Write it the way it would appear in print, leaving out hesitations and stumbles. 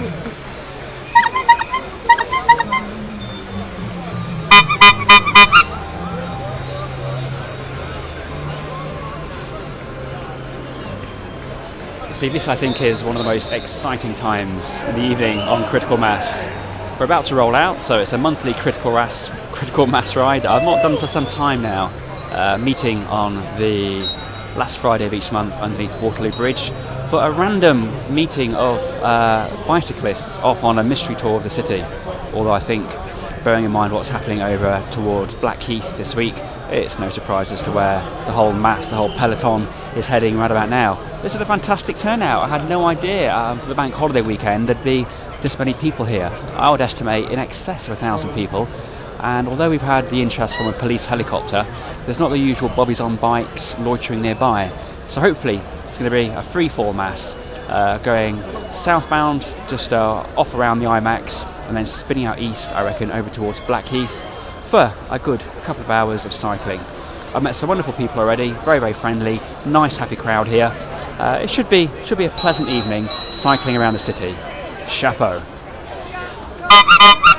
See, this I think is one of the most exciting times in the evening on Critical Mass. We're about to roll out, so it's a monthly Critical Mass ride that I've not done for some time now. Meeting on the last Friday of each month underneath Waterloo Bridge for a random meeting of bicyclists off on a mystery tour of the city. Although I think, bearing in mind what's happening over towards Blackheath this week, it's no surprise as to where the whole mass, the whole peloton is heading right about now. This is a fantastic turnout. I had no idea for the bank holiday weekend there'd be this many people here. I would estimate in excess of 1,000 people. And although we've had the interest from a police helicopter, there's not the usual bobbies on bikes loitering nearby. So hopefully it's going to be a free-fall mass going southbound, just off around the IMAX, and then spinning out east, I reckon, over towards Blackheath for a good couple of hours of cycling. I've met some wonderful people already, very, very friendly, nice, happy crowd here. It should be a pleasant evening cycling around the city. Chapeau.